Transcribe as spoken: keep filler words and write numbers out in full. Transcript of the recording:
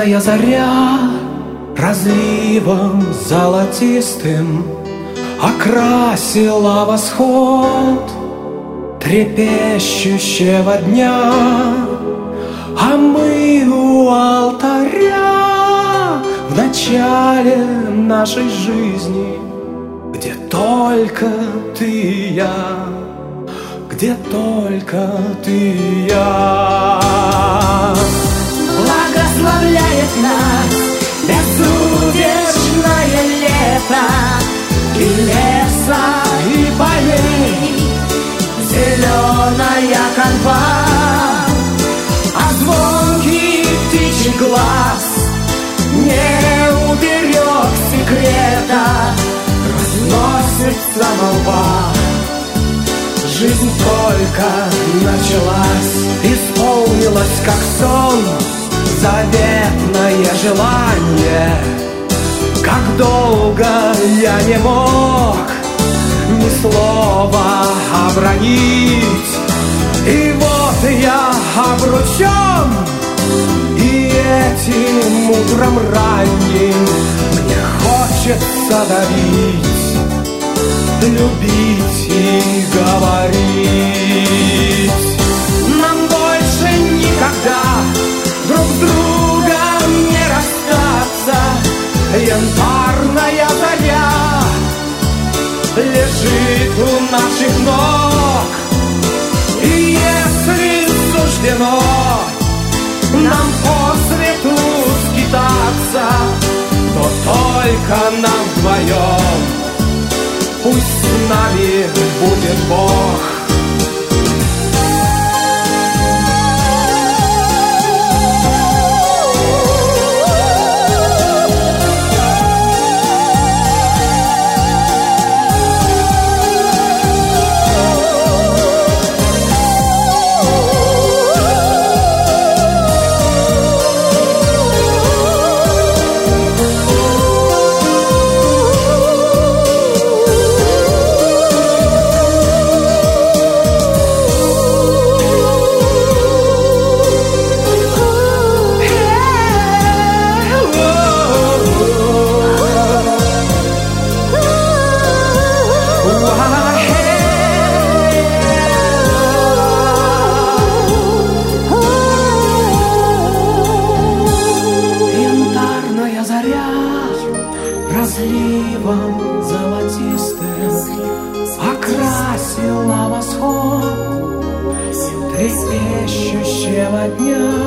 Янтарная заря разливом золотистым окрасила восход трепещущего дня, а мы у алтаря в начале нашей жизни, где только ты и я, где только ты и я. Благословляет нас безудержное лето и леса, и полей, зеленая канва, а звонкий птичий глаз не уберег секрета, разносится молва. Жизнь только началась, исполнилась как сон заветное желание. Как долго я не мог ни слова обронить, и вот я обручен, и этим утром ранним мне хочется давить, любить и говорить. Нам больше никогда друг с другом не расстаться. Янтарная заря лежит у наших ног, и если суждено нам после тут скитаться, то только нам вдвоем. Пусть с нами будет Бог. Разливом золотистым окрасила восход трепещущего дня.